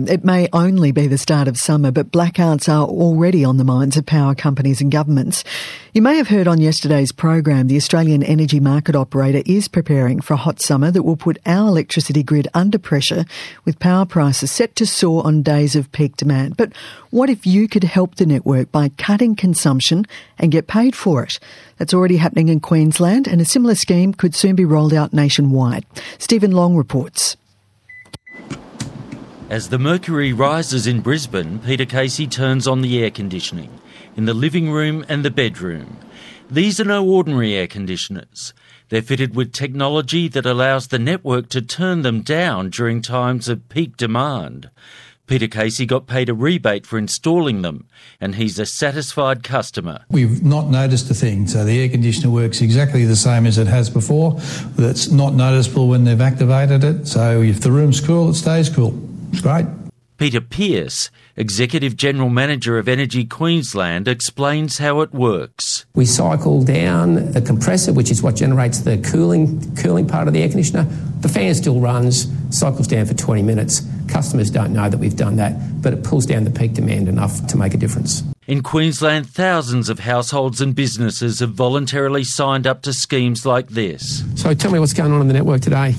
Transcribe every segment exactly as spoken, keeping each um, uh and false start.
It may only be the start of summer, but blackouts are already on the minds of power companies and governments. You may have heard on yesterday's program, the Australian energy market operator is preparing for a hot summer that will put our electricity grid under pressure, with power prices set to soar on days of peak demand. But what if you could help the network by cutting consumption and get paid for it? That's already happening in Queensland, and a similar scheme could soon be rolled out nationwide. Stephen Long reports. As the mercury rises in Brisbane, Peter Casey turns on the air conditioning in the living room and the bedroom. These are no ordinary air conditioners. They're fitted with technology that allows the network to turn them down during times of peak demand. Peter Casey got paid a rebate for installing them, and he's a satisfied customer. We've not noticed a thing, so the air conditioner works exactly the same as it has before. That's not noticeable when they've activated it, so if the room's cool, it stays cool. It's great. Peter Pearce, Executive General Manager of Energy Queensland, explains how it works. We cycle down the compressor, which is what generates the cooling cooling part of the air conditioner. The fan still runs, cycles down for twenty minutes. Customers don't know that we've done that, but it pulls down the peak demand enough to make a difference. In Queensland, thousands of households and businesses have voluntarily signed up to schemes like this. So tell me what's going on in the network today.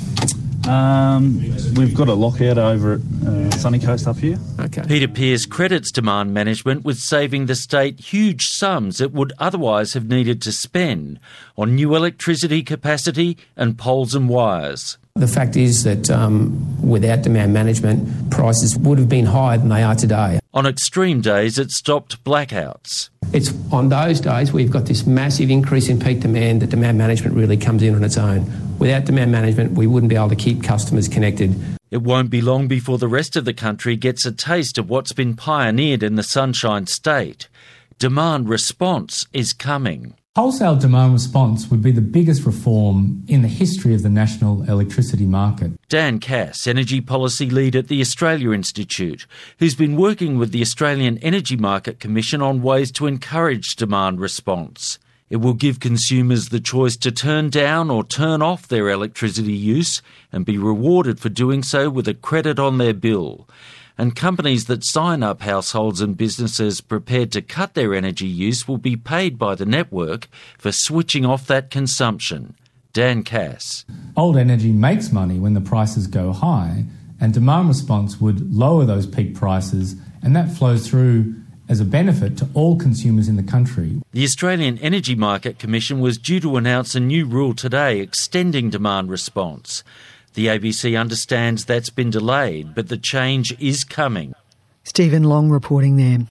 Um, we've got a lockout over at uh, Sunny Coast up here. Okay. Peter Pearce credits demand management with saving the state huge sums it would otherwise have needed to spend on new electricity capacity and poles and wires. The fact is that um, without demand management, prices would have been higher than they are today. On extreme days, it stopped blackouts. It's on those days we've got this massive increase in peak demand that demand management really comes in on its own. Without demand management, we wouldn't be able to keep customers connected. It won't be long before the rest of the country gets a taste of what's been pioneered in the Sunshine State. Demand response is coming. Wholesale demand response would be the biggest reform in the history of the national electricity market. Dan Cass, Energy Policy Lead at the Australia Institute, who's been working with the Australian Energy Market Commission on ways to encourage demand response. It will give consumers the choice to turn down or turn off their electricity use and be rewarded for doing so with a credit on their bill. And companies that sign up households and businesses prepared to cut their energy use will be paid by the network for switching off that consumption. Dan Cass. Old energy makes money when the prices go high, and demand response would lower those peak prices, and that flows through as a benefit to all consumers in the country. The Australian Energy Market Commission was due to announce a new rule today extending demand response. The A B C understands that's been delayed, but the change is coming. Stephen Long reporting there.